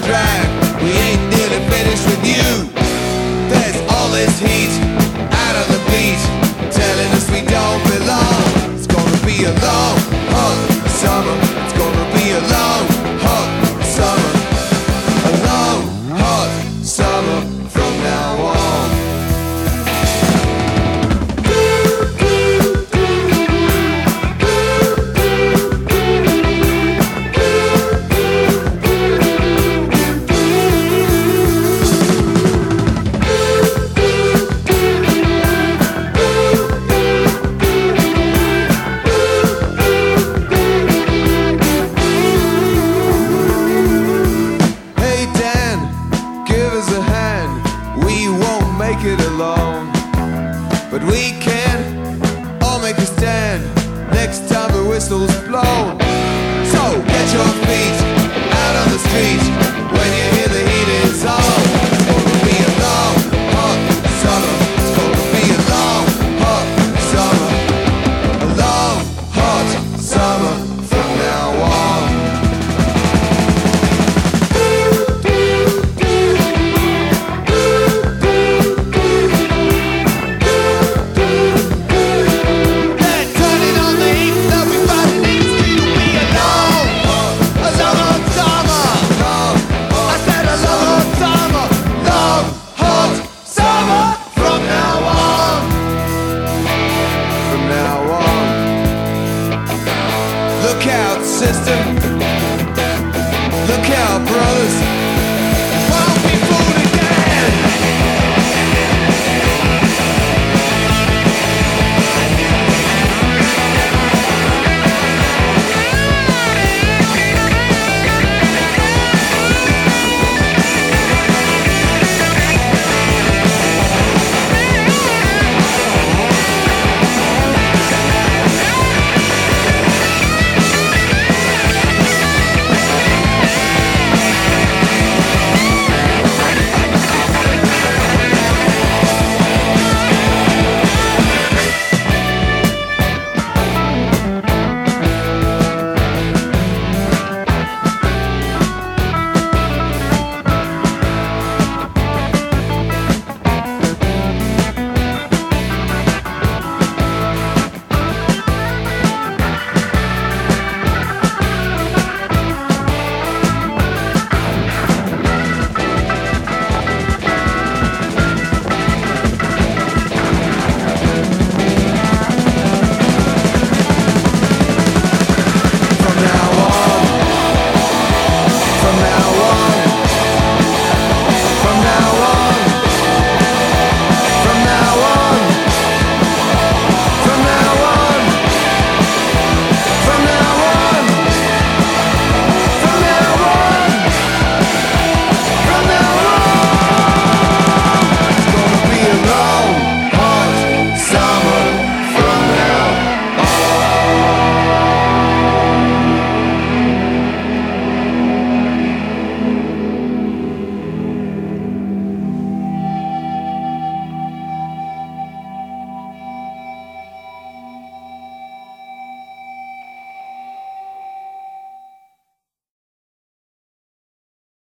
drag. We ain't nearly finished with you. There's all this heat out on the beach, telling us we don't belong. It's gonna be a long, hot summer. It's gonna be a long, hot summer. A long, hot summer from now on. Make it alone, but we can all make a stand next time the whistles blow.